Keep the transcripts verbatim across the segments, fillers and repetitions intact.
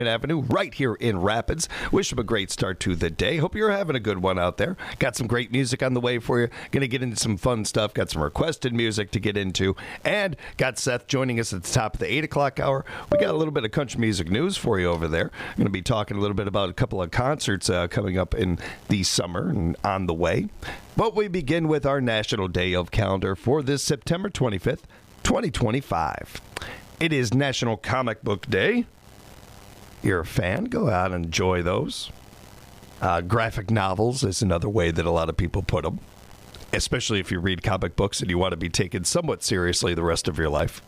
Avenue right here in Rapids. Wish them a great start to the day. Hope you're having a good one out there. Got some great music on the way for you. Going to get into some fun stuff. Got some requested music to get into. And got Seth joining us at the top of the eight o'clock hour. We got a little bit of country music news for you over there. Going to be talking a little bit about a couple of concerts uh, coming up in the summer and on the way. But we begin with our National Day of calendar for this September twenty-fifth, twenty twenty-five. It is National Comic Book Day. You're a fan, go out and enjoy those. Uh, graphic novels is another way that a lot of people put them, especially if you read comic books and you want to be taken somewhat seriously the rest of your life.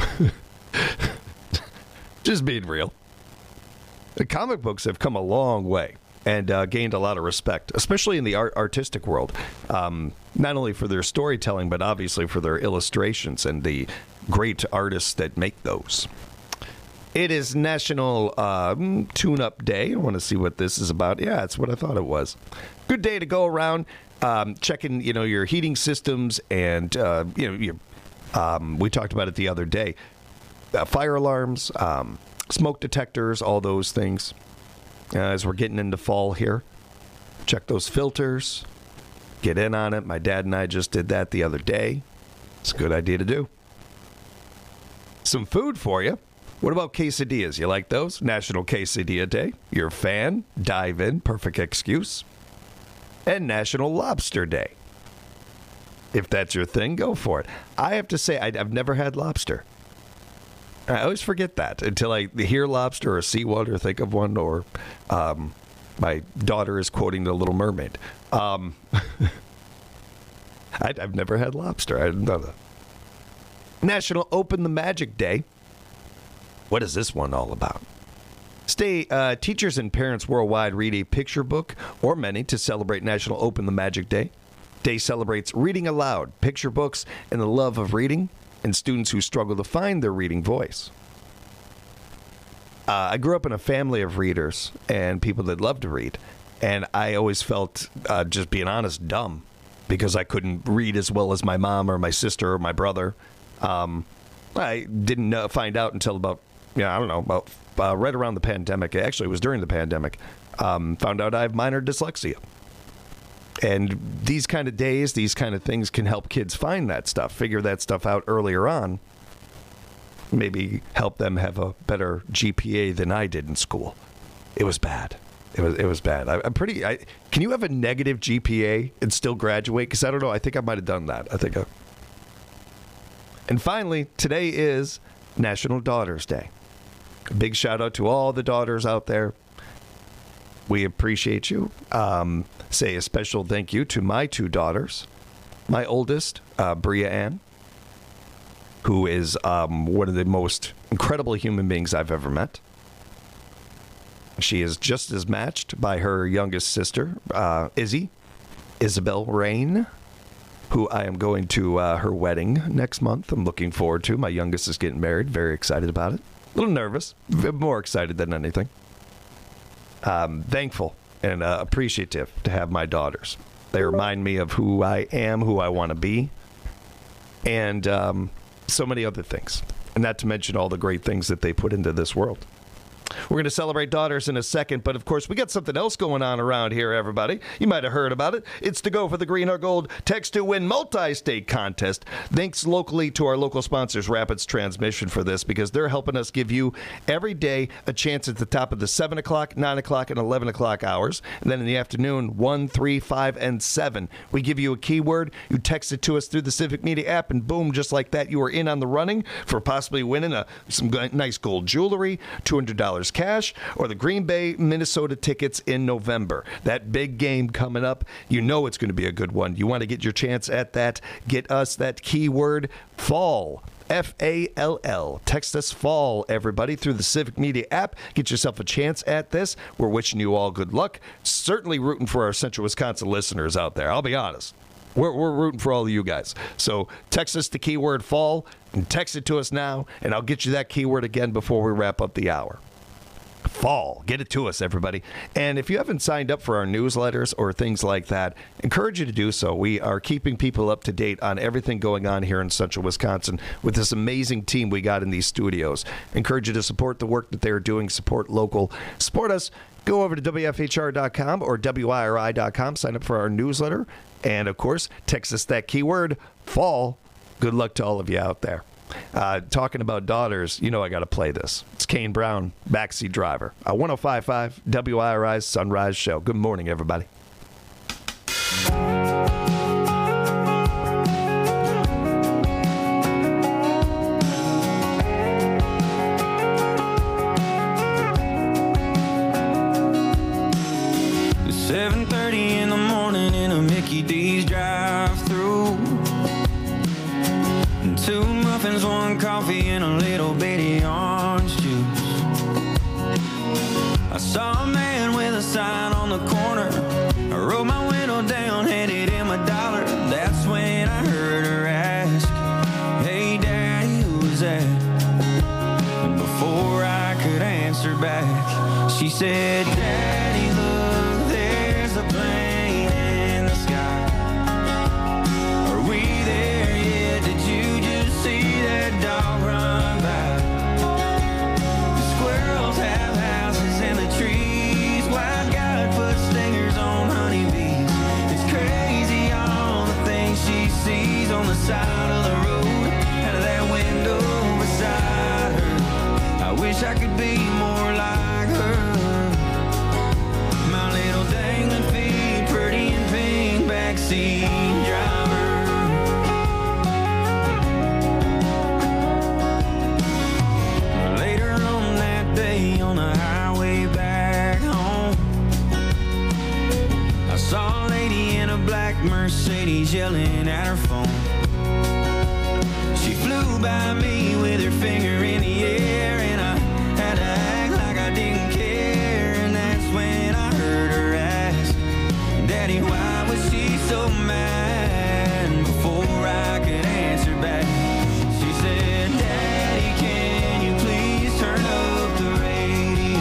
Just being real. The comic books have come a long way and uh, gained a lot of respect, especially in the art- artistic world, um, not only for their storytelling, but obviously for their illustrations and the great artists that make those. It is National uh, Tune-Up Day. I want to see what this is about. Yeah, that's what I thought it was. Good day to go around um, checking, you know, your heating systems and, uh, you know, your, um, we talked about it the other day. Uh, fire alarms, um, smoke detectors, all those things. Uh, as we're getting into fall here, check those filters. Get in on it. My dad and I just did that the other day. It's a good idea to do. Some food for you. What about quesadillas? You like those? National Quesadilla Day. You're a fan? Dive in. Perfect excuse. And National Lobster Day. If that's your thing, go for it. I have to say, I've never had lobster. I always forget that until I hear lobster or see one or think of one, or um, my daughter is quoting The Little Mermaid. Um, I, I've never had lobster. I didn't know that. National Open the Magic Day. What is this one all about? Stay, uh, teachers and parents worldwide read a picture book or many to celebrate National Open the Magic Day. Day celebrates reading aloud, picture books, and the love of reading, and students who struggle to find their reading voice. Uh, I grew up in a family of readers and people that love to read, and I always felt, uh, just being honest, dumb because I couldn't read as well as my mom or my sister or my brother. Um, I didn't uh, find out until about, yeah, I don't know, about uh, right around the pandemic. Actually, it was during the pandemic. Um, found out I have minor dyslexia. And these kind of days, these kind of things can help kids find that stuff, figure that stuff out earlier on. Maybe help them have a better G P A than I did in school. It was bad. It was it was bad. I, I'm pretty. I, can you have a negative G P A and still graduate? Because I don't know. I think I might have done that. I think I. And finally, today is National Daughters Day. A big shout out to all the daughters out there. We appreciate you. Um, say a special thank you to my two daughters. My oldest, uh, Bria Ann, who is um, one of the most incredible human beings I've ever met. She is just as matched by her youngest sister, uh, Izzy, Isabel Rain, who I am going to uh, her wedding next month. I'm looking forward to. My youngest is getting married. Very excited about it. A little nervous. More excited than anything. Um, thankful and uh, appreciative to have my daughters. They remind me of who I am, who I want to be, and um, so many other things. And not to mention all the great things that they put into this world. We're going to celebrate daughters in a second, but of course, we got something else going on around here, everybody. You might have heard about it. It's to Go for the Green or Gold Text to Win multi-state contest. Thanks locally to our local sponsors, Rapids Transmission, for this, because they're helping us give you every day a chance at the top of the seven o'clock, nine o'clock, and eleven o'clock hours. And then in the afternoon, one, three, five, and seven. We give you a keyword. You text it to us through the Civic Media app, and boom, just like that, you are in on the running for possibly winning a, some nice gold jewelry, two hundred dollars cash, or the Green Bay, Minnesota tickets in November. That big game coming up, you know it's going to be a good one. You want to get your chance at that, get us that keyword, fall. F A L L. Text us fall, everybody, through the Civic Media app. Get yourself a chance at this. We're wishing you all good luck. Certainly rooting for our Central Wisconsin listeners out there. I'll be honest. We're, we're rooting for all of you guys. So text us the keyword fall and text it to us now, and I'll get you that keyword again before we wrap up the hour. fall. Get it to us, everybody. And if you haven't signed up for our newsletters or things like that, encourage you to do so. We are keeping people up to date on everything going on here in central Wisconsin with this amazing team we got in these studios. Encourage you to support the work that they're doing, support local, support us. Go over to W F H R dot com or W I R I dot com, sign up for our newsletter, and, of course, text us that keyword, fall. Good luck to all of you out there. Uh, talking about daughters, you know I got to play this. It's Kane Brown, Backseat Driver. Uh, one oh five point five W I R I's Sunrise Show. Good morning, everybody. seven thirty in the morning in a Mickey D's drive-thru. Two muffins, one coffee, and a little bitty orange juice. I saw a man with a sign on the corner. I rolled my window down, handed him a dollar. That's when I heard her ask, "Hey, Daddy, who's that?" And before I could answer back, she said, "Daddy, look, there's a plane in the sky. Are we there yet? Did you just see that dog run by? The squirrels have houses in the trees. Why God put stingers on honeybees? It's crazy all the things she sees on the side of the road, out of that window beside her. I wish I could be more like her. My little dangling feet, pretty and pink, backseat driver." Later on that day on the highway back home, I saw a lady in a black Mercedes yelling at her phone. She flew by me with her finger in the air, and I had to act like I didn't care. And that's when I heard her ask, "Daddy, why was she so mad?" And before I could answer back, she said, "Daddy, can you please turn up the radio?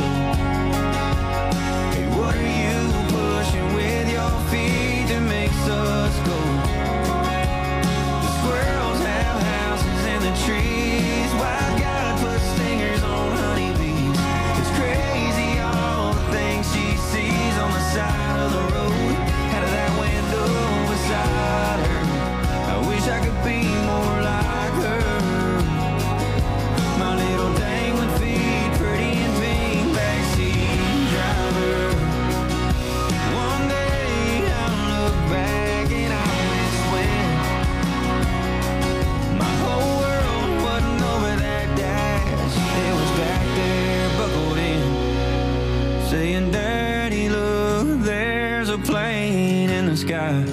Hey, what are you pushing with your feet that makes us go? The squirrels have houses in the trees. Why God put stingers on honeybees? It's crazy all the things she sees on the side of the road, out of that window beside her. I wish I could be more like her. My little dangling feet, pretty and pink, backseat driver. One day I'll look back and I'll miss when my whole world wasn't over that dash. It was back there buckled in, saying, "Daddy, look, there's a plane in the sky.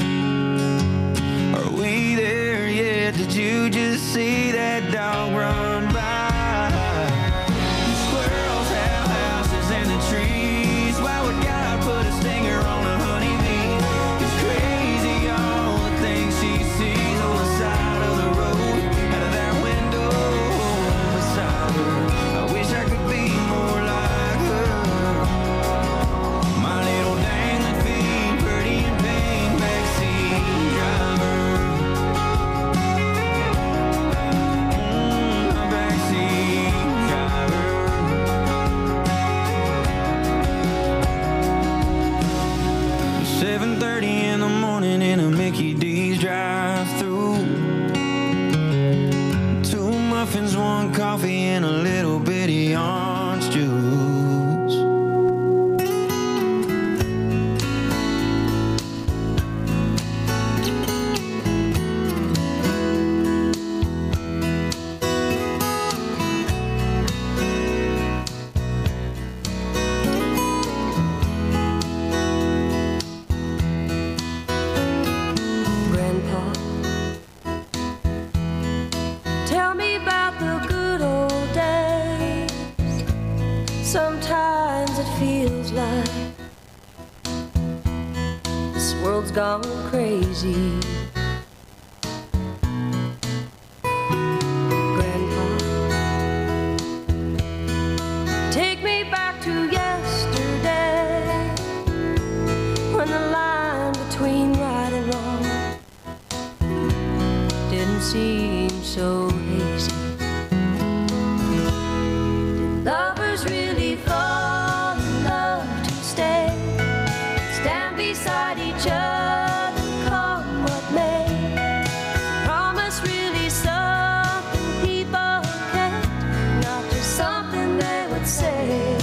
Are we there yet? Did you just see that dog run by? The squirrels have houses in the trees. Why would God put a stinger on a honeybee? It's crazy all the things she sees on the side of the road, out of that window beside her. I wish I could be more like her. My little dangling feet, pretty and pink, backseat driver. Mm, a backseat driver." seven thirty in the morning in a Mickey D's drive-thru. Two muffins, one coffee, and a little bitty orange juice. Grandpa, tell me about the good old days. Sometimes it feels like this world's gone crazy. Grandpa, take me back to so hazy. Did lovers really fall in love to stay? Stand beside each other, come what may. Promise really something people can't, not just something they would say.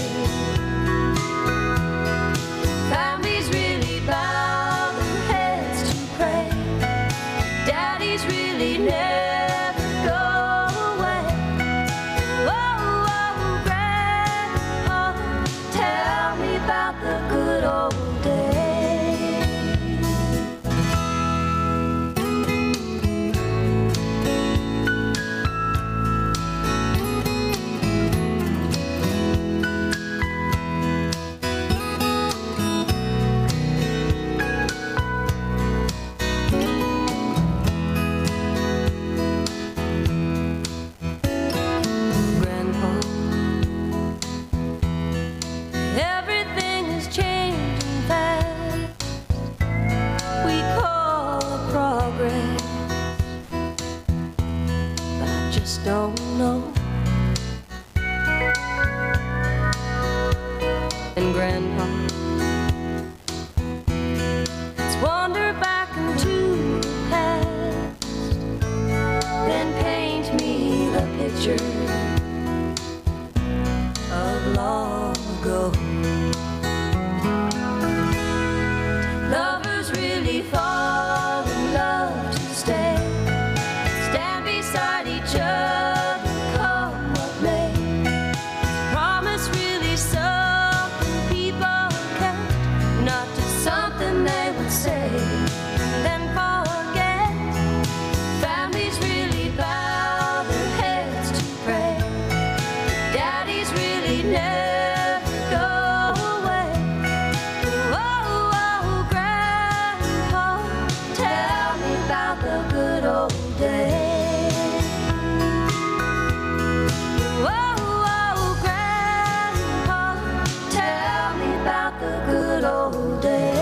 Families really bow their heads to pray. Daddies really never go away. Oh, oh, Grandpa, tell me about the good old days. Grandpa, everything is changing fast. We call it progress, but I just don't know. And Grandpa, let's wander back into the past, then paint me the picture of long ago. Lovers really fall in love to stay. Stand beside each other, come what may. Promise really something people can't, not just something they would say, then forget. Families really bow their heads to pray. Daddies really never go away. Oh, oh, Grandpa, tell me about the good old days. Oh, oh, Grandpa, tell me about the good old days.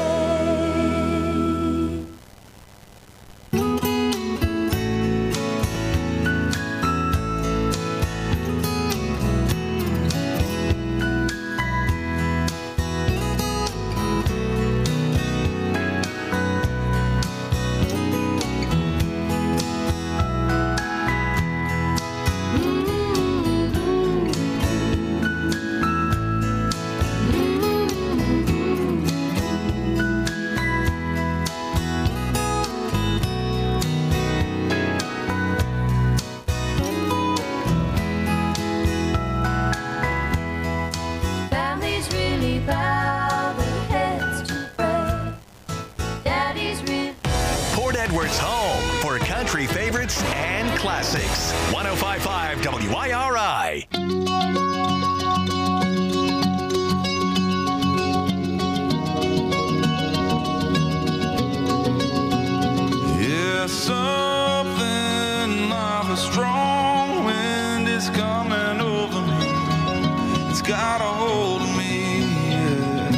Families really bow their heads to pray. Daddies really Port Edward's home for country favorites and classics. one oh five point five W I R I. Yeah, something of a strong wind is coming over me. It's got a hold of me. Yeah.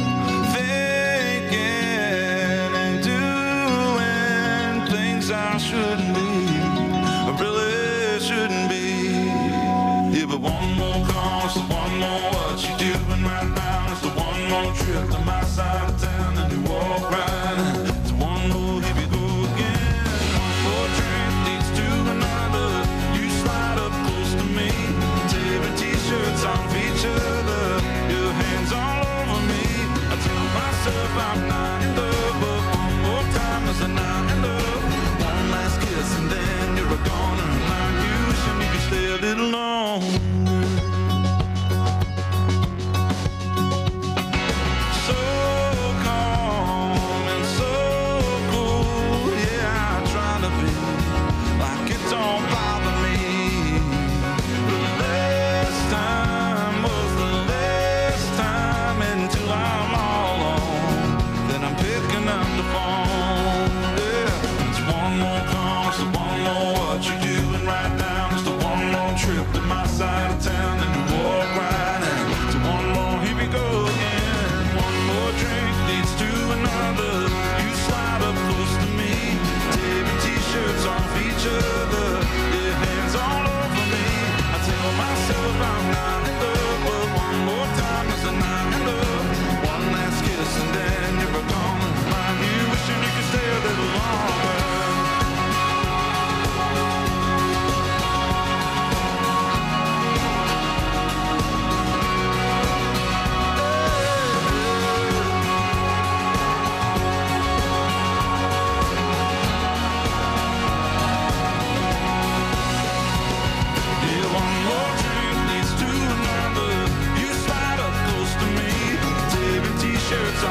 Thinking and doing things I shouldn't be. I really shouldn't be. Yeah, but one more call, it's the one more what you doing right now. It's the one more trip to my side of town and you walk right. It's one more, here we go again. One more drink leads to another. You slide up close to me, tearing t-shirts off each other. Your hands all over me. I tell myself I'm not in love, but one more time is a not in love. One last kiss and then you're a goner. Like you should make you stay a little longer. So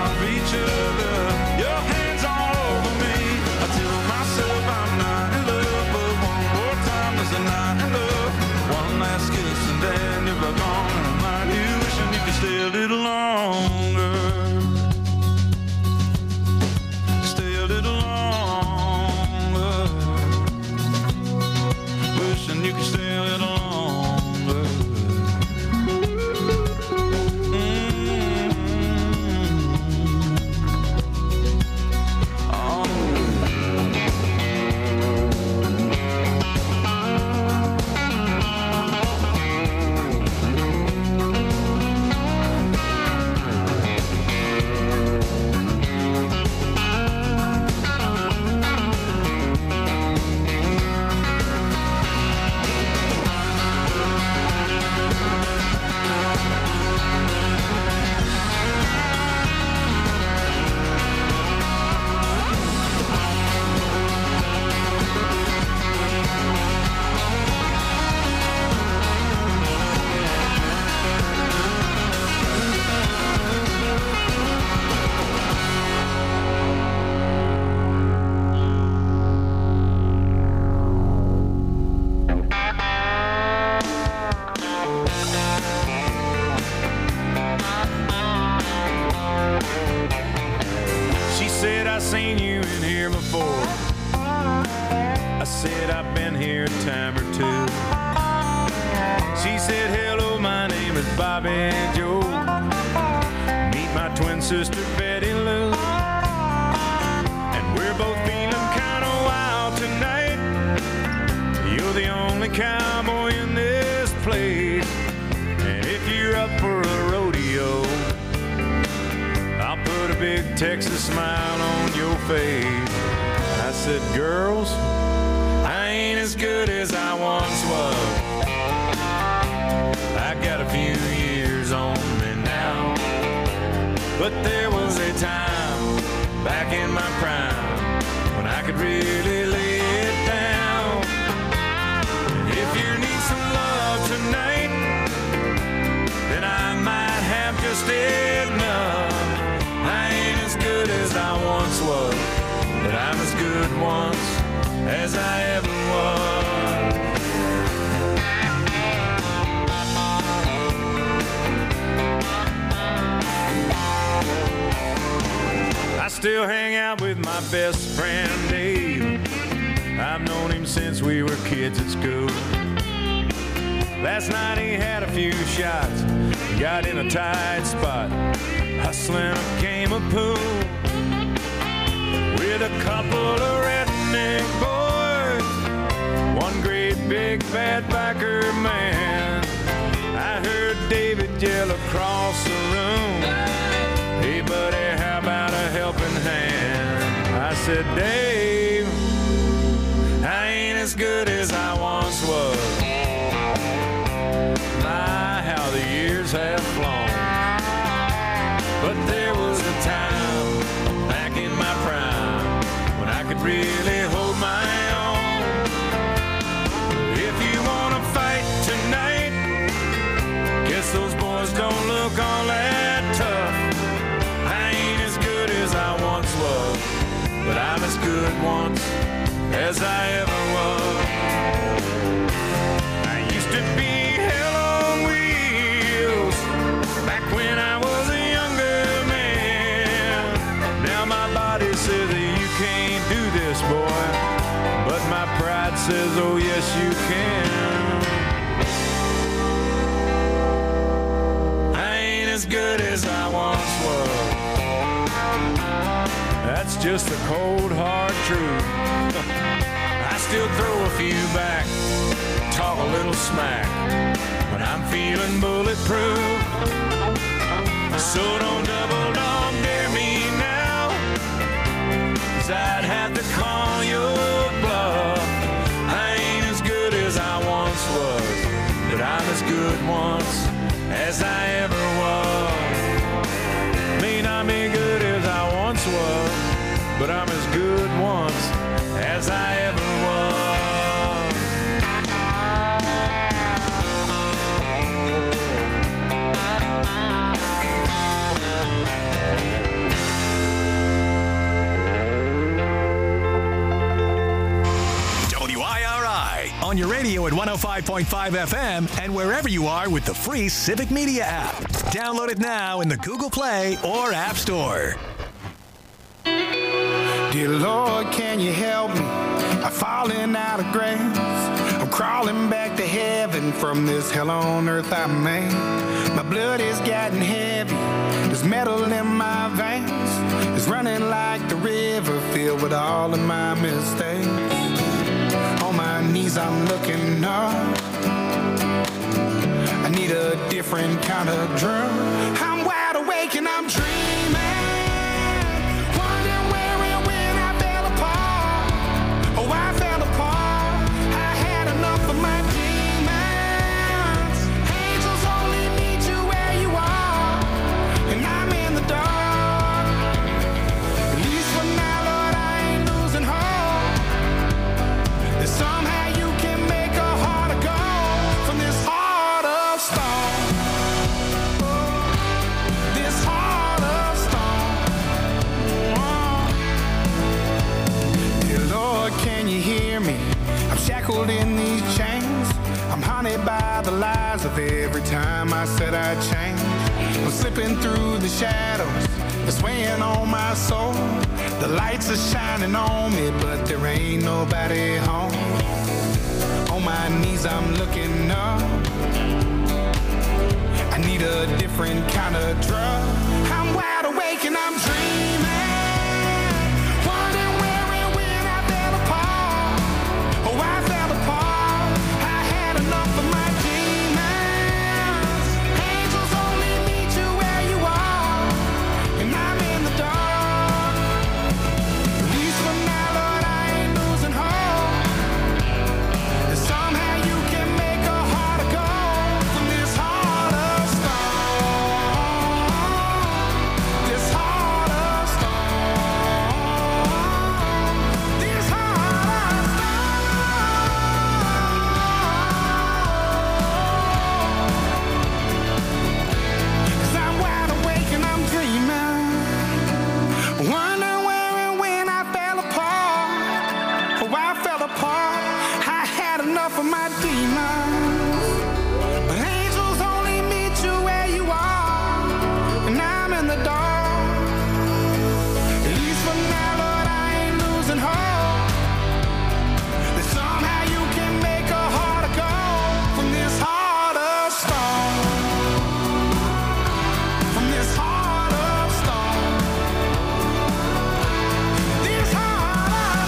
of each other. Your hands all over me. I tell myself I'm not in love, but one more time is a not in love. One last kiss and then you're gone. And I'm not here wishing you could stay a little longer. Stay a little longer. Wishing you could stay a little longer. Texas smile on your face. I said, girls, I ain't as good as I once was. I got a few years on me now, but there was a time back in my prime when I could really lay it down. If you need some love tonight, then I might have just enough. I ain't as good as I once was, but I'm as good once as I ever was. I still hang out with my best friend Dave. I've known him since we were kids at school. Last night he had a few shots, got in a tight spot, hustling a game of pool with a couple of redneck boys, one great big fat biker man. I heard David yell across the room, hey buddy, how about a helping hand? I said, Dave, I ain't as good as I once was. My, how the years have flown. But there was a time back in my prime when I could really hold my own. If you want to fight tonight, guess those boys don't look all that tough. I ain't as good as I once was, but I'm as good once as I ever was. I used to be hell on wheels back when I was a younger man. Now my body says that you can't do this, boy, but my pride says, oh yes you can. I ain't as good as I once was. That's just the cold hard truth. I still throw a few back, talk a little smack when I'm feeling bulletproof. So don't double dog dare me now, 'cause I'd have to call your bluff. I ain't as good as I once was, but I'm as good once as I ever was. May not be good as I once was, but I'm as good once as I ever was. your radio at one oh five point five F M and wherever you are with the free Civic Media app. Download it now in the Google Play or App Store. Dear Lord, can you help me? I'm falling out of grace. I'm crawling back to heaven from this hell on earth I made. My blood is getting heavy. There's metal in my veins. It's running like the river filled with all of my mistakes. On my knees I'm looking up. I need a different kind of drug. I'm wide awake and I'm dreaming. Oh, I fell apart. I had enough of my demons. Angels only meet you where you are, and I'm in the dark. At least for now, Lord, I ain't losing hope. That somehow you can make a heart of gold from this heart of stone. This heart of stone. Dear Lord, can you hear me? I'm shackled in these chains. I'm haunted by the lies of every time I said I'd change. I'm slipping through the shadows, it's weighing on my soul. The lights are shining on me, but there ain't nobody home. On my knees I'm looking up. I need a different kind of drug. I'm wide awake and I'm dreaming. Oh, I fell apart. I had enough of my demons. Angels only meet you where you are, and I'm in the dark. At least for now, Lord, I ain't losing hope. That somehow you can make a heart of gold from this heart of stone. This heart of stone. This heart of stone. Wonder where and when I fell apart. Oh, I fell apart. I had enough of my demons. But angels only meet you where you are, and I'm in the dark. At least for now, Lord, I ain't losing hope. That somehow you can make a heart of gold from this heart of stone. From this heart of stone. This heart of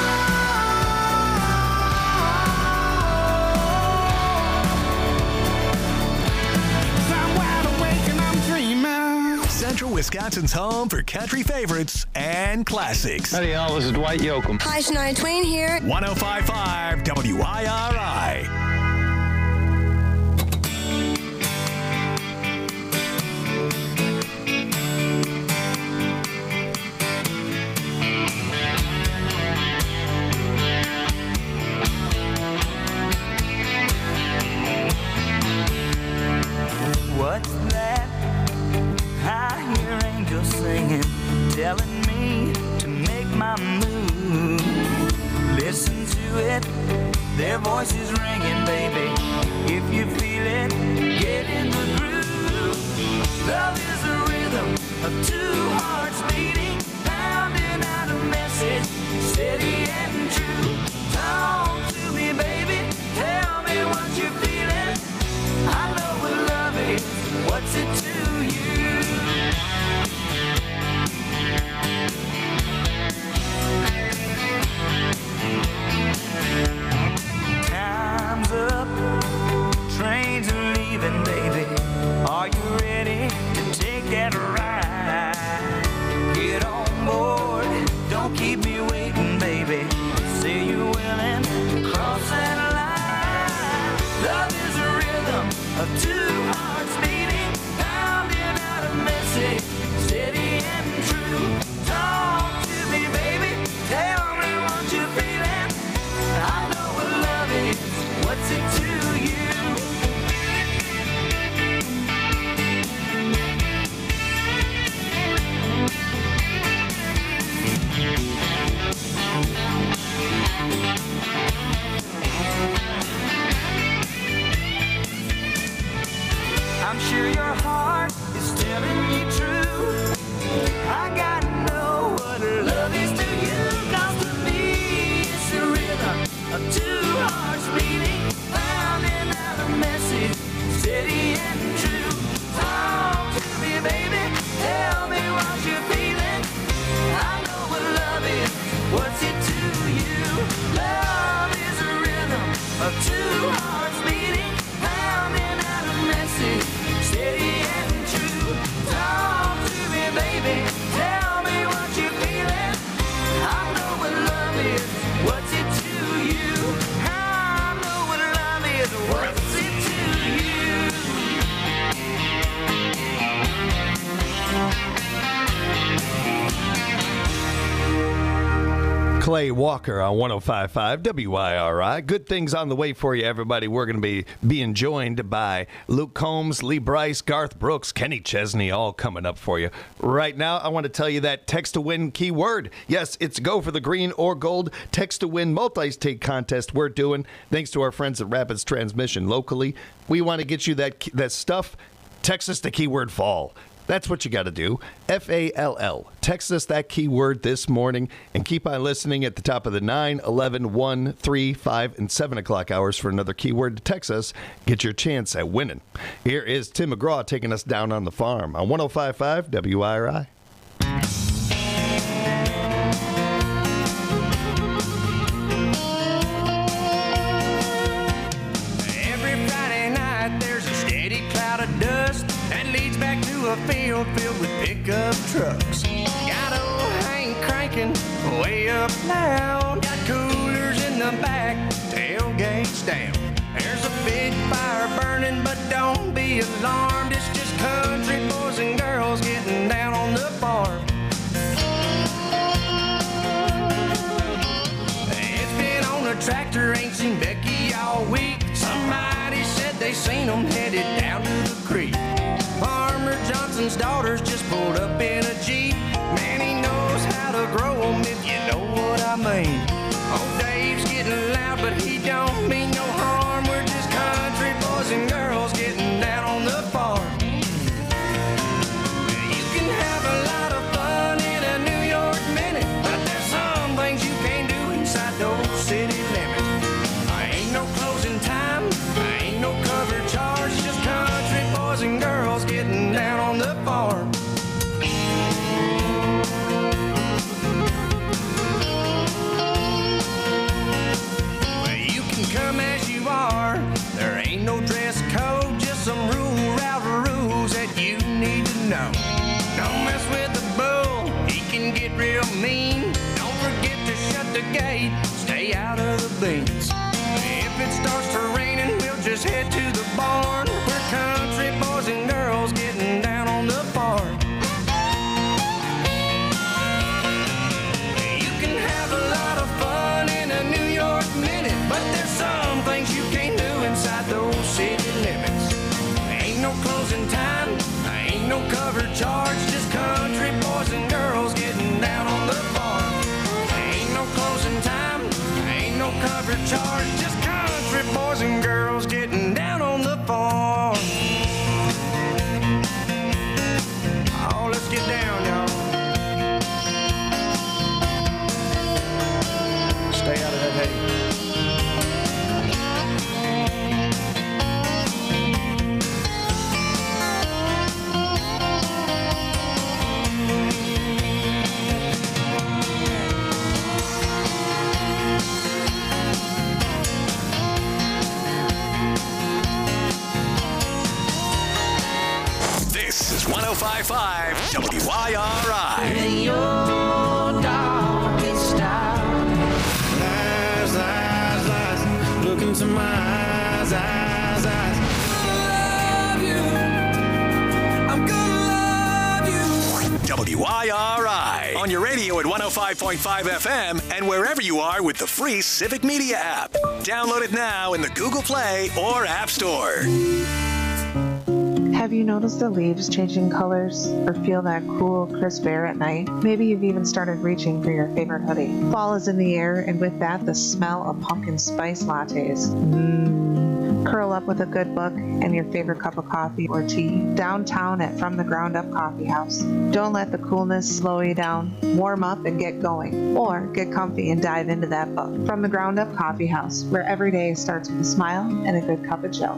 stone. 'Cause I'm wide awake and I'm dreaming. Central Wisconsin's home for country favorites and classics. Howdy, y'all. This is Dwight Yoakam. Hi, Shania Twain here. one oh five point five W I R I. What's that? I hear angels singing, telling me to make my move. Listen to it, their voices ringing, baby. If you feel it, get in the groove. Love is the rhythm of two hearts beating, pounding out a message, steady and true. Talk to me, baby, tell me what you're feeling. I know what love is, what's it to you? Time's up, trains are leaving, baby. Are you ready to take that ride? Get on board, don't keep me waiting, baby. Say you're willing to cross that line. Love is a rhythm of two hearts beating, Clay Walker on one oh five point five W I R I. Good things on the way for you, everybody. We're going to be being joined by Luke Combs, Lee Bryce, Garth Brooks, Kenny Chesney, all coming up for you. Right now, I want to tell you that text to win keyword. Yes, it's go for the green or gold text to win multi-state contest we're doing. Thanks to our friends at Rapids Transmission locally. We want to get you that that stuff. Text us the keyword fall. That's what you got to do. F A L L. Text us that keyword this morning and keep on listening at the top of the nine, eleven, one, three, five, and seven o'clock hours for another keyword to text us. Get your chance at winning. Here is Tim McGraw taking us down on the farm on one oh five point five W I R I. Every Friday night there's a steady cloud of dust that leads back to a field filled with pickup trucks. Got old Hank cranking way up loud. Got coolers in the back, tailgates down. There's a big fire burning, but don't be alarmed. It's just country boys and girls getting down on the farm. It's been on a tractor, ain't seen Becky all week. Somebody said they seen them headed down to the creek. Farmer Johnson's daughters just pulled up in a Jeep. Man, he knows how to grow 'em, if you know what I mean. Old Dave's getting loud, but he don't mean no harm. We're just country boys and girls getting down on the farm. You can have a lot of fun in a New York minute, but there's some things you can't do inside those city limits. I ain't no closing time, I ain't no cover charge, just country boys and girls getting down on the farm. Well, you can come as you are, there ain't no dress code, just some rule route rules that you need to know. Don't mess with the bull, he can get real mean. Don't forget to shut the gate, stay out of the beans. If it starts to raining, we'll just head to the barn. We're country boys and girls getting down on the farm. You can have a lot of fun in a New York minute, but there's some things you can't do inside those city limits. Ain't no closing time, ain't no cover charge, just country boys and girls getting down on the farm. Ain't no closing time, ain't no cover charge, just country boys and girls getting down on the farm. Oh, let's get down, y'all. Stay out of that hay. This is one oh five point five W I R I. In your darkest hour. Lies, lies, lies. Look into my eyes, eyes, eyes. I love you. I'm gonna love you. W I R I. On your radio at one oh five point five F M and wherever you are with the free Civic Media app. Download it now in the Google Play or App Store. Have you noticed the leaves changing colors or feel that cool, crisp air at night? Maybe you've even started reaching for your favorite hoodie. Fall is in the air, and with that, the smell of pumpkin spice lattes. Mmm. Curl up with a good book and your favorite cup of coffee or tea downtown at From the Ground Up Coffee House. Don't let the coolness slow you down. Warm up and get going. Or get comfy and dive into that book. From the Ground Up Coffee House, where every day starts with a smile and a good cup of joe.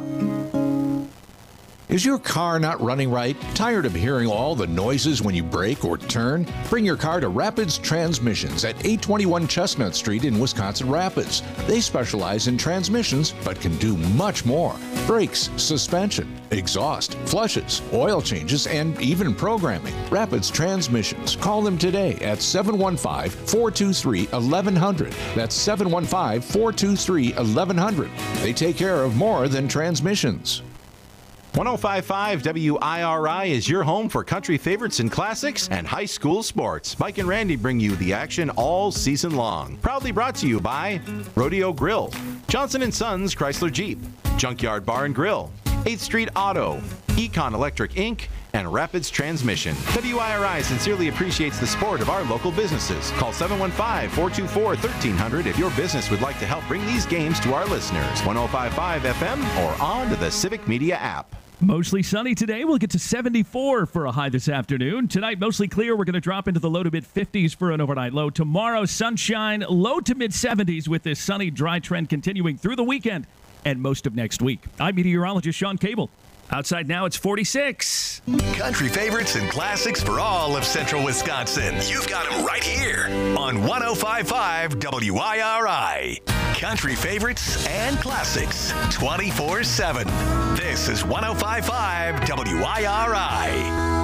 Is your car not running right? Tired of hearing all the noises when you brake or turn? Bring your car to Rapids Transmissions at eight twenty-one Chestnut Street in Wisconsin Rapids. They specialize in transmissions but can do much more. Brakes, suspension, exhaust, flushes, oil changes, and even programming. Rapids Transmissions. Call them today at seven one five, four two three, eleven hundred. That's seven one five, four two three, eleven hundred. They take care of more than transmissions. one oh five point five W I R I is your home for country favorites and classics and high school sports. Mike and Randy bring you the action all season long. Proudly brought to you by Rodeo Grill, Johnson and Sons Chrysler Jeep, Junkyard Bar and Grill, eighth Street Auto, Econ Electric Incorporated, and Rapids Transmission. W I R I sincerely appreciates the support of our local businesses. Call seven one five, four two four, one three zero zero if your business would like to help bring these games to our listeners. one oh five point five F M or on to the Civic Media app. Mostly sunny today. We'll get to seventy-four for a high this afternoon. Tonight, mostly clear. We're going to drop into the low to mid fifties for an overnight low. Tomorrow, sunshine, low to mid seventies with this sunny, dry trend continuing through the weekend and most of next week. I'm meteorologist Sean Cable. Outside now, it's forty-six. Country favorites and classics for all of central Wisconsin. You've got them right here on one oh five point five W I R I. Country favorites and classics twenty-four seven. This is one oh five point five W I R I.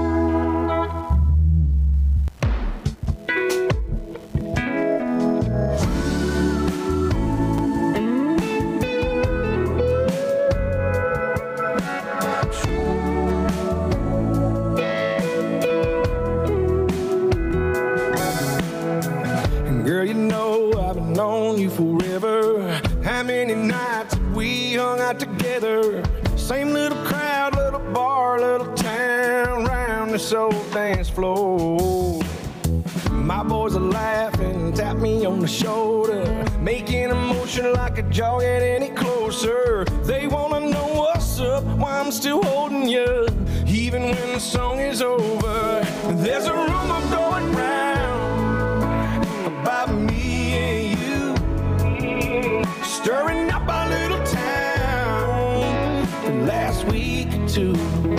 Girl, you know I've known you forever. How many nights have we hung out together? Same little crowd, little bar, little town, round this old dance floor. My boys are laughing, tap me on the shoulder, making a motion like a jaw get any closer. They wanna know what's up, why I'm still holding you, even when the song is over. There's a rumor going round about me and you, stirring up our little town the last week or two.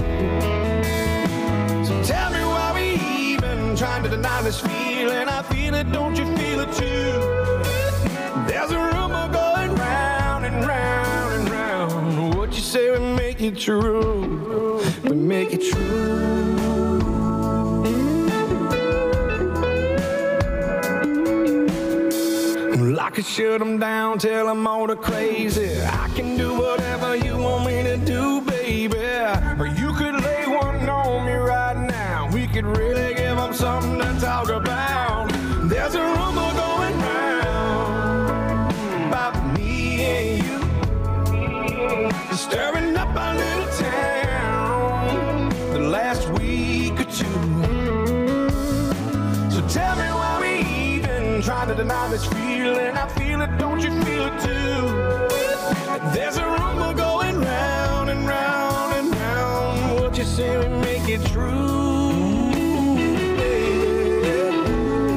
So tell me why we even trying to deny this feeling. I feel it, don't you feel it too? There's a rumor going round and round and round. What you say we make it true, we make it true. I could shut them down, tell them all the crazy. I can do whatever you want me to do, baby. Or you could lay one on me right now. We could really give them something to talk about. There's a rumor going round about me and you, stirring up our little town the last week or two. So tell me why we even trying to deny this feeling. I feel it, don't you feel it too? There's a rumor going round and round and round. What you say we make it true, baby.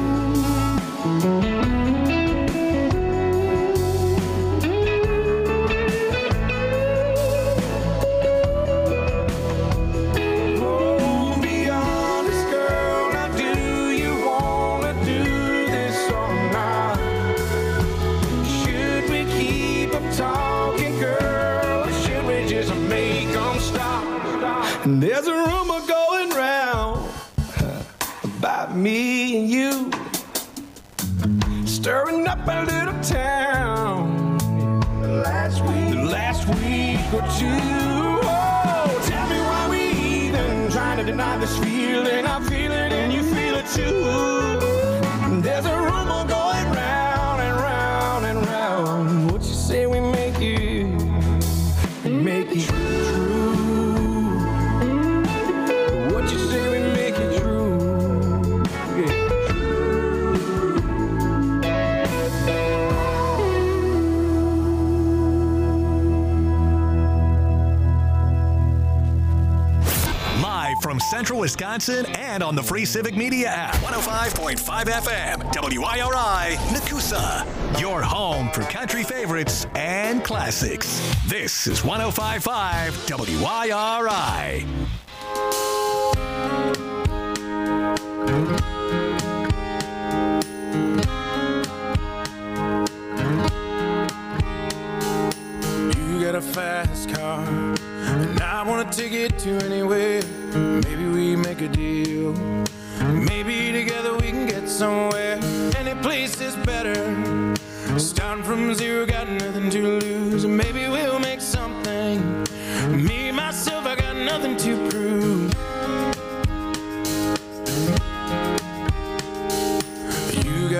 Oh, be honest, girl. Now, do you wanna do this or not? Should we keep up talking, girl, or should we just make them stop? And there's a rumor going round about me and you, stirring up a little town the last week, the last week or two. Oh, tell me why we even trying to deny this feeling. I feel it and you feel it too. There's a rumor going round and round and round. What you say we make it, make it true? What you say we make it true? Yeah. Live from central Wisconsin and on the free Civic Media app. one oh five point five F M, W I R I, Nakusa. Your home for country favorites and classics. This is one oh five point five W I R I. You got a fast car, and I wanna take it to anywhere. Maybe we make a deal. Maybe together we can get somewhere. Any place is better. Starting from zero, got nothing to lose. Maybe we'll make something. Me, myself,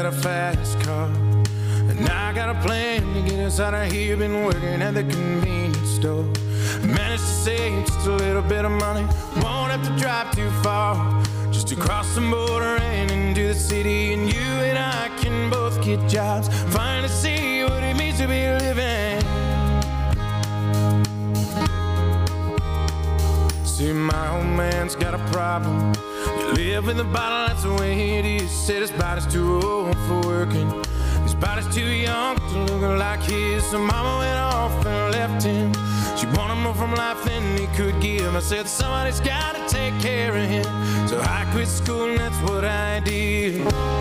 a fast car, and I got a plan to get us out of here. Been working at the convenience store. Managed to save just a little bit of money. Won't have to drive too far, just to cross the border and into the city. And you and I can both get jobs, finally see what it means to be living. See, my old man's got a problem. You live with a bottle, that's the way it is. Said his body's too old for working, his body's too young to look like his. So mama went off and left him. She wanted more from life than he could give. I said somebody's gotta take care of him, so I quit school and that's what I did.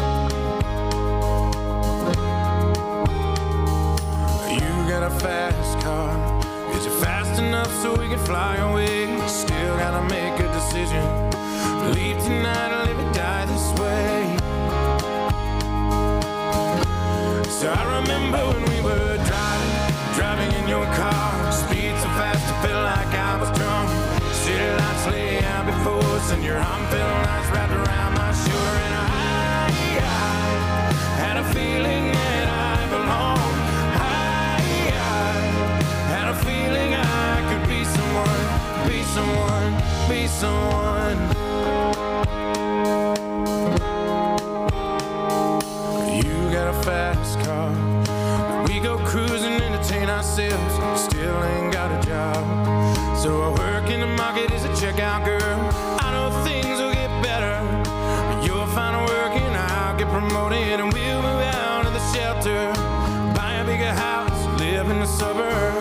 You got a fast car, is it fast enough so we can fly away? Still gotta make a decision, leave tonight or live or die this way. So I remember when we were driving, driving in your car, speed so fast I felt like I was drunk. City lights lay out before us and your arm felt nice wrapped around my shoulder. And I, I had a feeling that I belonged. I, I had a feeling I could be someone, be someone, be someone. You got a fast car, we go cruising, entertain ourselves, still ain't got a job. So I work in the market as a checkout girl. I know things will get better, you'll find work and I'll get promoted, and we'll move out of the shelter, buy a bigger house, live in the suburbs.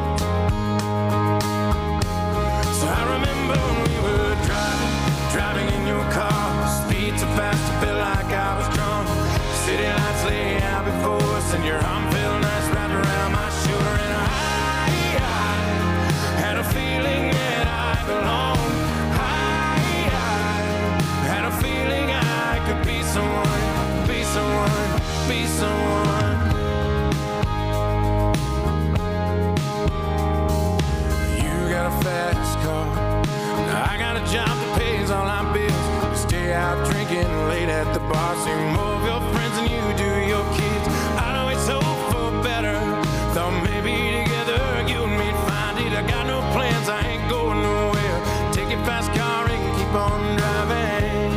So I remember when we were driving, driving in your car, speed so fast I felt like I was drunk. City lights lay out before us and your arm felt nice wrapped around my shoulder. And I, I had a feeling that I belonged. I, I had a feeling I could be someone, be someone, be someone. You got a fast car, I got a job that pays all our bills. We stay out drinking late at the bar, see more of your friends than you do your kids. I know it's hope for better, thought maybe together you and me'd find it. I got no plans, I ain't going nowhere. Take your fast car and keep on driving.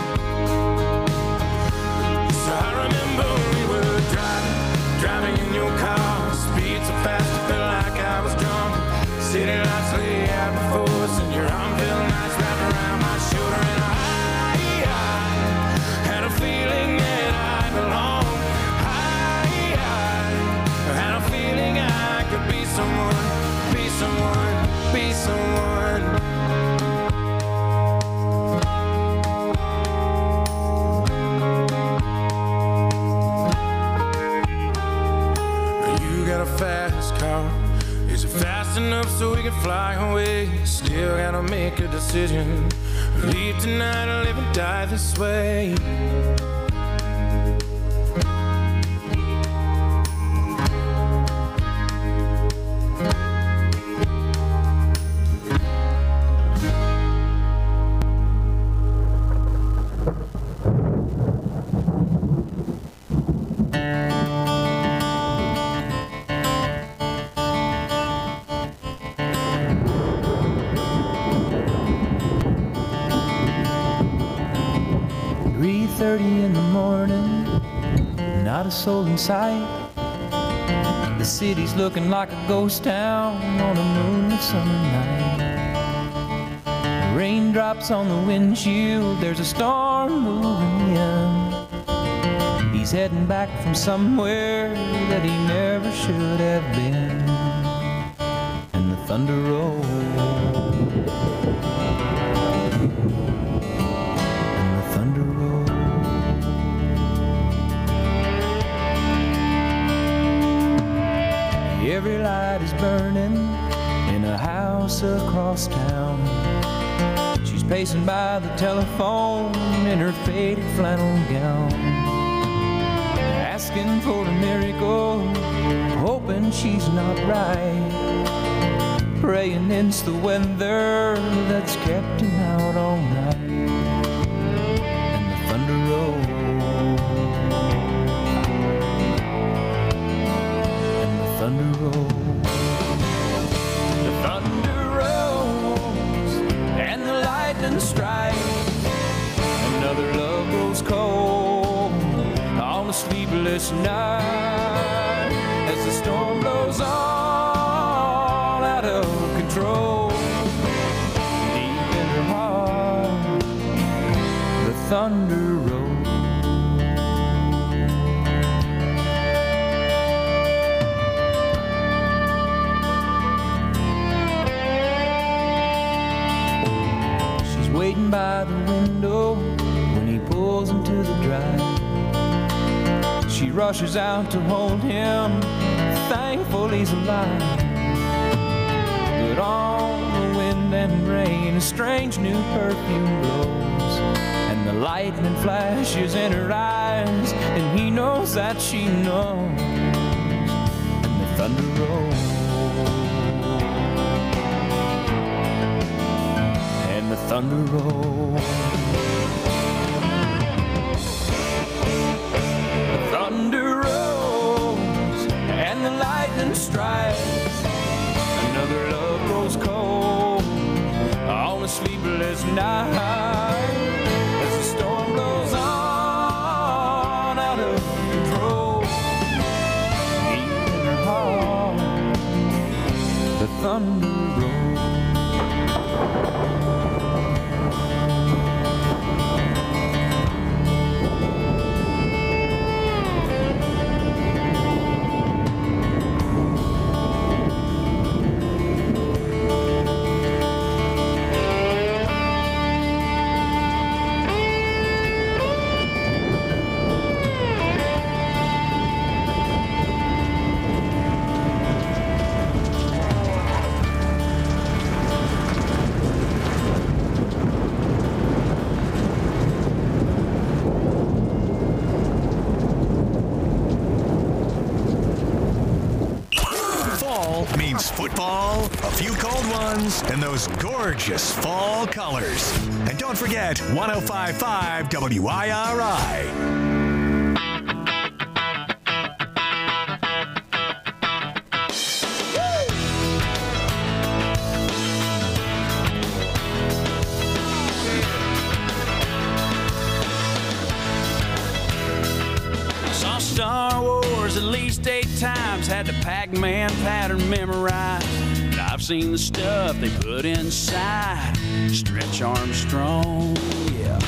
So I remember when we were driving, driving in your car, speed so fast I felt like I was drunk. City lights lay out before us and your arm felt nice wrapped around my shoulder. And I, I had a feeling that I belonged. I, I had a feeling I could be someone, be someone, be someone. You got a fast car, is it fast enough so we can fly away? Still gotta make a decision, leave tonight or live and die this way. three thirty in the morning, not a soul in sight. The city's looking like a ghost town on a moonlit summer night. Raindrops on the windshield, there's a storm moving in. He's heading back from somewhere that he never should have been. And the thunder rolls. Every light is burning in a house across town. She's pacing by the telephone in her faded flannel gown, asking for a miracle, hoping she's not right, praying it's the weather that's kept him out all night. And the thunder rolls. sleepless night as the storm blows on out of control. Deep in her heart, the thunder rolls. She's waiting by the window when he pulls into the drive. She rushes out to hold him, thankful he's alive. But on the wind and rain, a strange new perfume blows, and the lightning flashes in her eyes, and he knows that she knows, and the thunder rolls, and the thunder rolls. Thunder rolls and the lightning strikes. Another love grows cold on a sleepless night as the storm blows on out of control. Deep in her heart, the thunder rolls. Means football, a few cold ones, and those gorgeous fall colors. And don't forget one oh five point five W I R I. Star Wars at least eight times, had the Pac-Man pattern memorized. And I've seen the stuff they put inside Stretch Armstrong, yeah.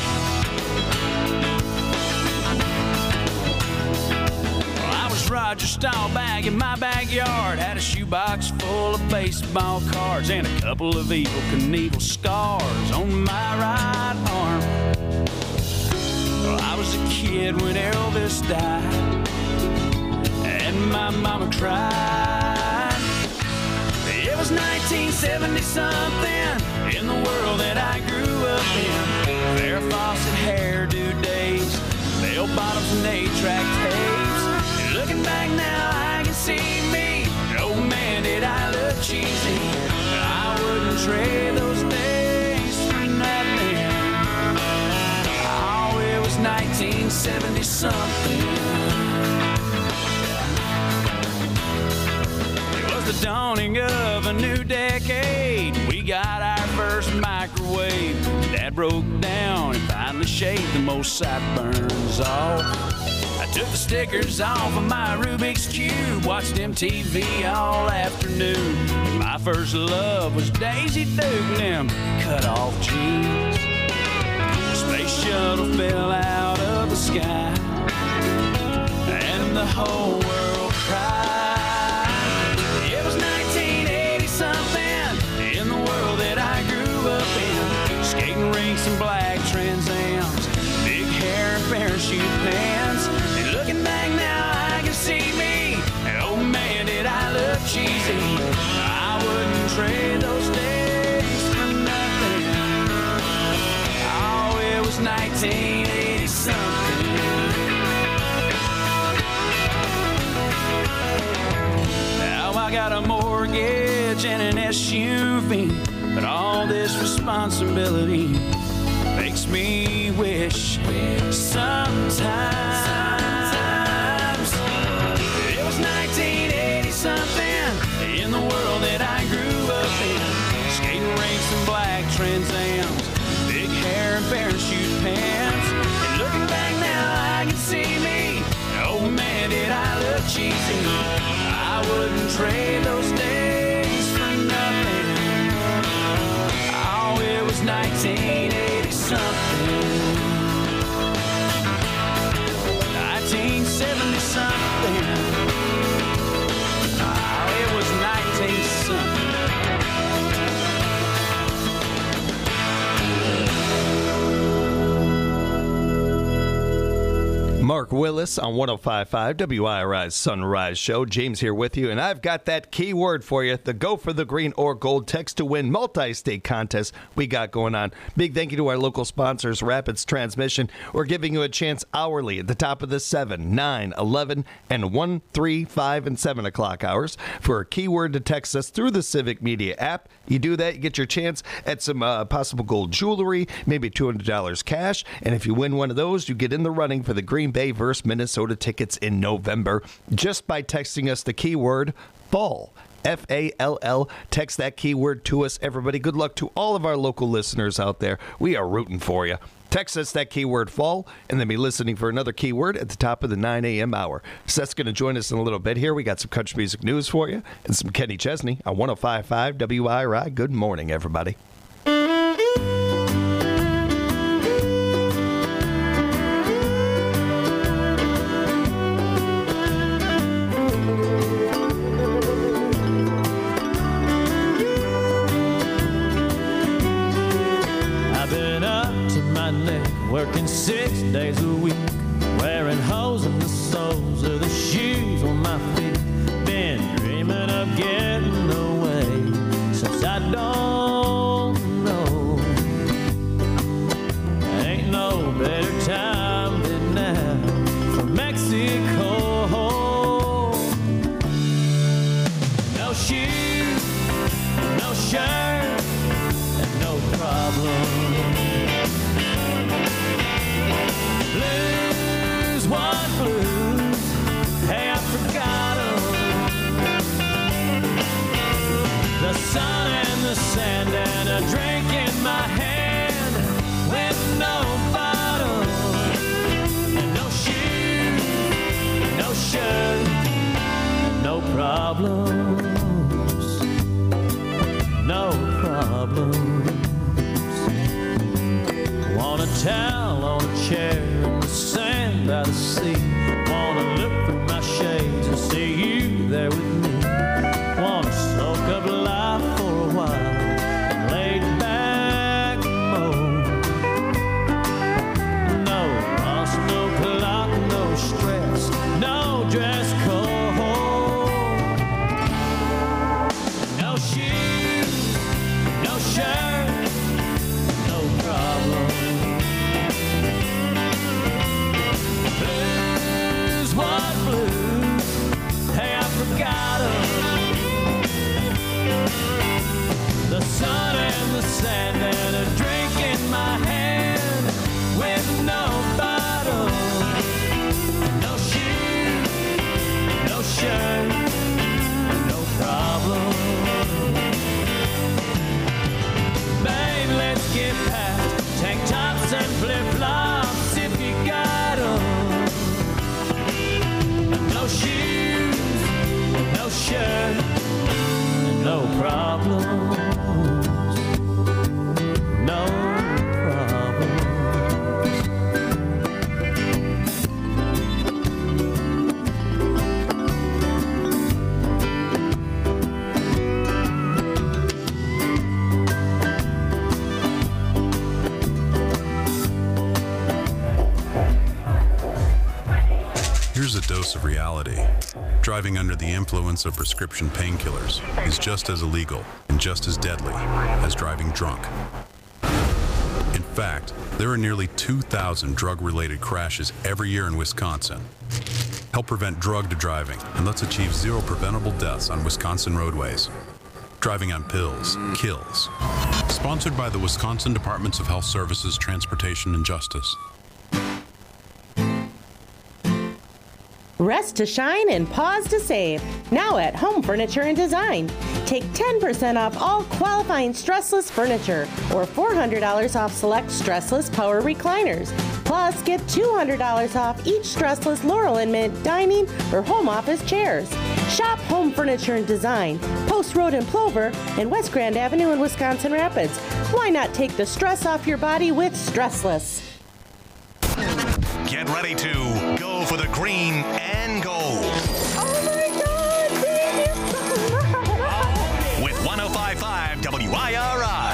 Well, I was Roger Staubach in my backyard, had a shoebox full of baseball cards and a couple of Evel Knievel scars on my right arm. Well, I was a kid when Elvis died, and my mama cried. It was nineteen seventy something in the world that I grew up in. Farrah Fawcett hairdo days, bell bottoms and eight-track tapes. And looking back now, I can see me. Oh man, did I look cheesy. I wouldn't trade those days for nothing. Oh, it was nineteen seventy something. The dawning of a new decade, we got our first microwave. Dad broke down and finally shaved the most sideburns off. I took the stickers off of my Rubik's Cube, watched M T V all afternoon. And my first love was Daisy Duke and them cut off jeans. The space shuttle fell out of the sky, and the whole world cried. Skating rinks and black Trans Ams, big hair and parachute pants. And looking back now, I can see me. And oh man, did I look cheesy. I wouldn't trade those days for nothing. Oh, it was nineteen eighty something. Now I got a mortgage and an S U V, but all this responsibility makes me wish sometimes it was nineteen eighty something in the world that I grew up in. Skating rinks and black Trans Ams, big hair and parachute pants. And looking back now, I can see me. Mark Willis on one oh five point five W I R I's Sunrise Show. James here with you, and I've got that key word for you, the Go for the Green or Gold Text to Win multi-state contest we got going on. Big thank you to our local sponsors, Rapids Transmission. We're giving you a chance hourly at the top of the seven, nine, eleven, and one, three, five, and seven o'clock hours for a keyword to text us through the Civic Media app. You do that, you get your chance at some uh, possible gold jewelry, maybe two hundred dollars cash, and if you win one of those, you get in the running for the Green Bay versus Minnesota tickets in November just by texting us the keyword fall. F A L L. Text that keyword to us, everybody. Good luck to all of our local listeners out there. We are rooting for you. Text us that keyword fall, and then be listening for another keyword at the top of the nine a.m. hour. Seth's going to join us in a little bit here. We got some country music news for you and some Kenny Chesney on one oh five point five W I R I. Good morning, everybody. Working six days a week, wearing holes in the soles of the shoes on my feet. Been dreaming of getting away since I don't know. Ain't no better time than now for Mexico. No shoes, no shirt, and no problem. Blues, what blues? Hey, I forgot 'em. The sun and the sand and a drink in my hand with no bottle and no shoes, no shirt, no problems, no problems. Want a towel on a chair in the sand by the sea. Wanna look through my shades and see you there with me. Wanna soak up life for a while and lay back and moan. No boss, no clock, no stress, no dress code. No shoes, no shirt, no problem. What blues? Hey, I forgot 'em. The sun and the sand and a drink in my hand with no bottle, no shoes, no shirt, no problem. Babe, let's get past tank tops and flip-flops if you got 'em. No shoes, no shirt, no problems, no problems. Here's a dose of reality. Driving under the influence of prescription painkillers is just as illegal and just as deadly as driving drunk. In fact, there are nearly two thousand drug-related crashes every year in Wisconsin. Help prevent drug to driving, and let's achieve zero preventable deaths on Wisconsin roadways. Driving on pills kills. Sponsored by the Wisconsin Departments of Health Services, Transportation, and Justice. Rest to shine and pause to save. Now at Home Furniture and Design. Take ten percent off all qualifying stressless furniture or four hundred dollars off select stressless power recliners. Plus, get two hundred dollars off each stressless Laurel and Mint dining or home office chairs. Shop Home Furniture and Design, Post Road in Plover, and West Grand Avenue in Wisconsin Rapids. Why not take the stress off your body with Stressless? Get ready to go for the green and gold. Oh my God, thank you so much. With one oh five point five W I R I.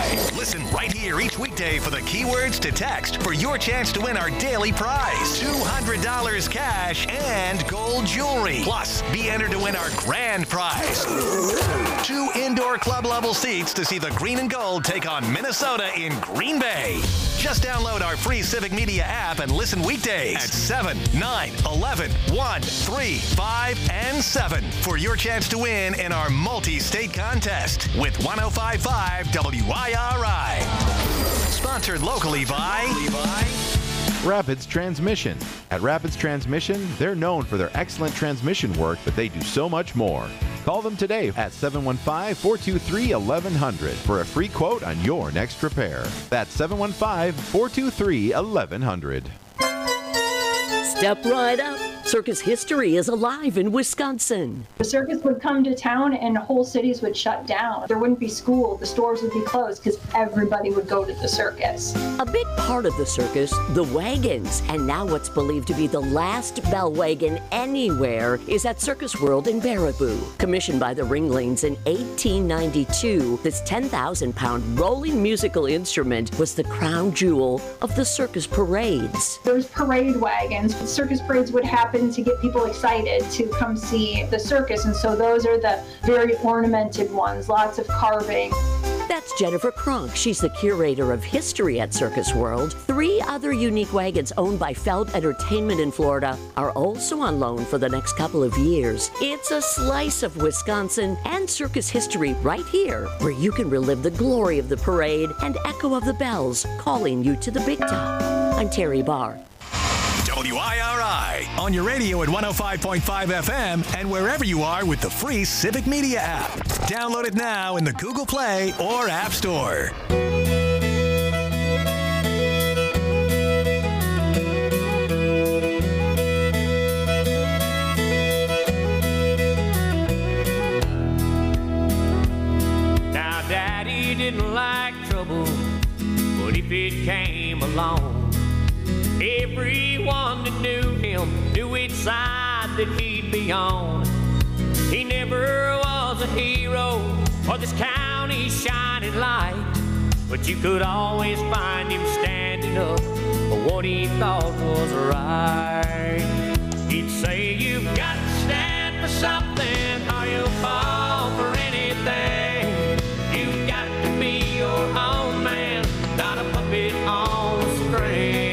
Listen right here each weekday for the keywords to text for your chance to win our daily prize. two hundred dollars cash and gold jewelry. Plus, be entered to win our grand prize. Two indoor club level seats to see the Green and Gold take on Minnesota in Green Bay. Just download our free Civic Media app and listen weekdays at seven, nine, eleven, one, three, five, and seven for your chance to win in our multi-state contest with one oh five point five W I R I. Sponsored locally by Rapids Transmission. At Rapids Transmission, they're known for their excellent transmission work, but they do so much more. Call them today at seven one five, four two three, eleven hundred for a free quote on your next repair. That's seven one five, four two three, eleven hundred. Step right up. Circus history is alive in Wisconsin. The circus would come to town and whole cities would shut down. There wouldn't be school, the stores would be closed because everybody would go to the circus. A big part of the circus, the wagons, and now what's believed to be the last bell wagon anywhere is at Circus World in Baraboo. Commissioned by the Ringlings in eighteen ninety-two, this ten thousand pound rolling musical instrument was the crown jewel of the circus parades. There's parade wagons. The circus parades would happen to get people excited to come see the circus, and so those are the very ornamented ones, lots of carving. That's Jennifer Kronk. She's the curator of history at Circus World. Three other unique wagons owned by Feld Entertainment in Florida are also on loan for the next couple of years. It's a slice of Wisconsin and circus history right here, where you can relive the glory of the parade and echo of the bells calling you to the big top. I'm Terry Barr. W I R I on your radio at one oh five point five F M and wherever you are with the free Civic Media app. Download it now in the Google Play or App Store. Now, Daddy didn't like trouble, but if it came along, everyone that knew him knew which side that he'd be on. He never was a hero or this county's shining light, but you could always find him standing up for what he thought was right. He'd say, "You've got to stand for something or you'll fall for anything. You've got to be your own man, not a puppet on a string.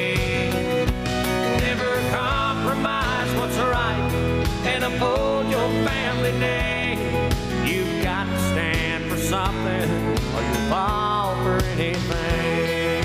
And uphold your family name. You've got to stand for something or you'll fall for anything."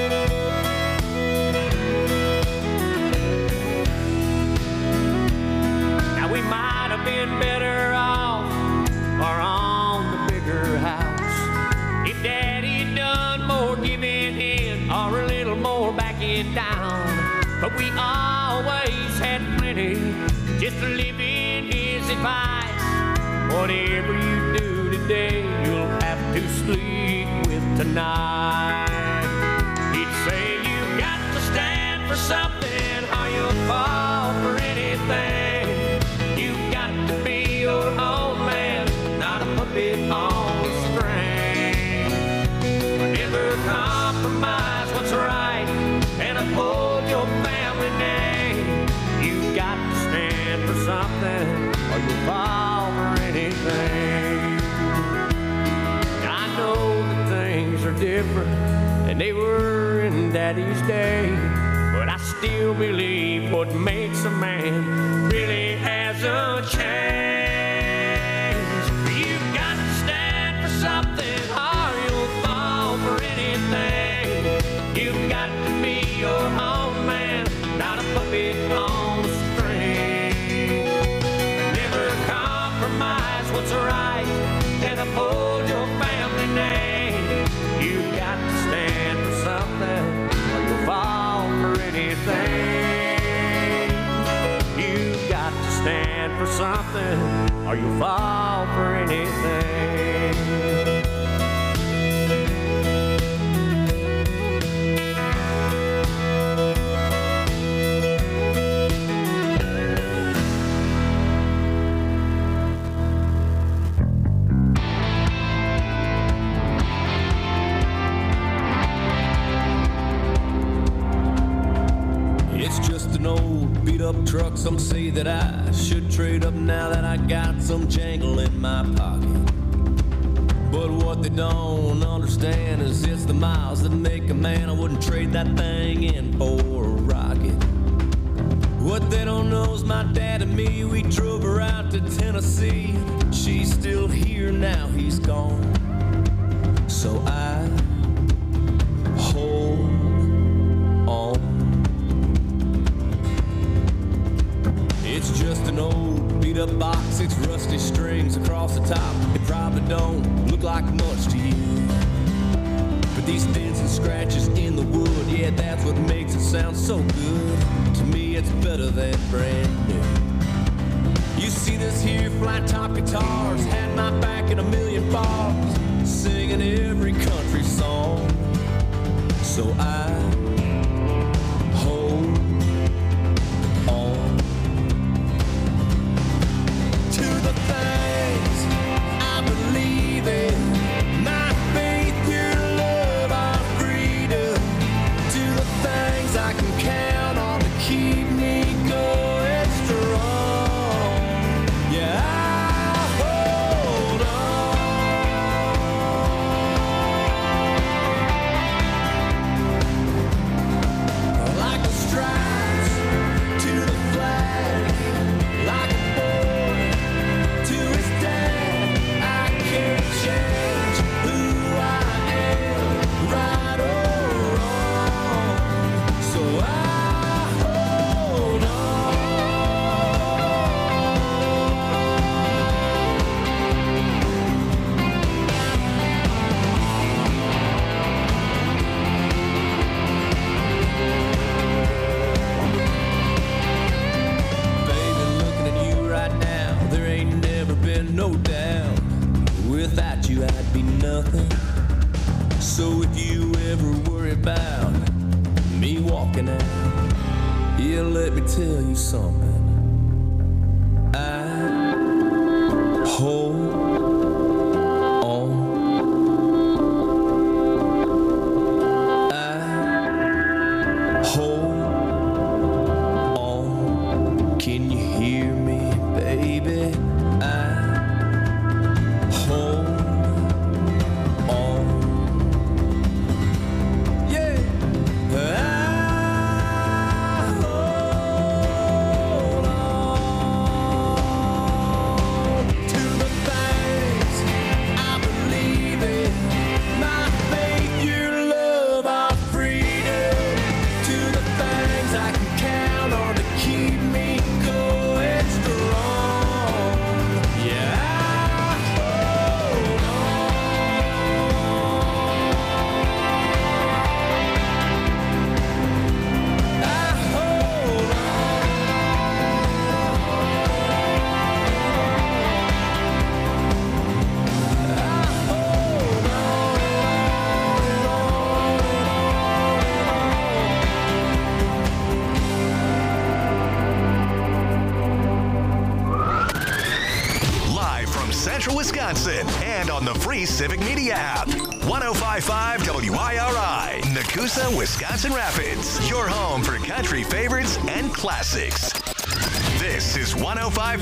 Now we might have been better off or on the bigger house if Daddy done more giving in or a little more backing down. But we always had plenty just to live in his advice. Whatever you do today, you'll have to sleep with tonight. He'd say, "You've got to stand for something or you'll fall for anything. You've got to be your own man, not a puppet on a string. Never compromise what's right and uphold your family name. You've got to stand for something or you'll fall for anything." I know that things are different than they were in Daddy's day, but I still believe what makes a man really hasn't changed. You've got to stand for something or you'll fall for anything. You've got to be your own man, not a puppet on a string. Never compromise what's right and uphold your family name. You've got to stand for something or you'll fall for anything. You've got to stand for something or you'll fall for anything. just an old beat up truck. Some say that I should trade up now that I got some jangle in my pocket. But what they don't understand is it's the miles that make a man. I wouldn't trade that thing in for a rocket. What they don't know is my dad and me, we drove her out to Tennessee. She's still here now, he's gone. So I hold on. It's just an old beat up box, six rusty strings across the top. It probably don't look like much to you, but these dents and scratches in the wood, yeah, that's what makes it sound so good. To me it's better than brand new. You see this here flat top guitars, had my back in a million bars, singing every country song. So I hold on to the things I believe in, my faith, your love, our freedom, to the things I can count on to keep me going strong. Yeah, I hold on like the stripes to the flag, like a boy to his dad. I can't change who I am, right or wrong. So I hold Baby, looking at you right now, there ain't never been no doubt. Without you, I'd be nothing. So if you ever worry about me walking out, yeah, let me tell you something. I hold on. I hold on. Can you hear me, baby? I hold on. Yeah. I hold on to the things I believe in, my faith, your love, our freedom, to the things I can count on to keep me going strong. Yeah, I hold on. I hold Live from Central Wisconsin and on the free Civic Media app. one oh five point five W I R I, Nakusa, Wisconsin Rapids. Your home for country favorites and classics. This is one oh five point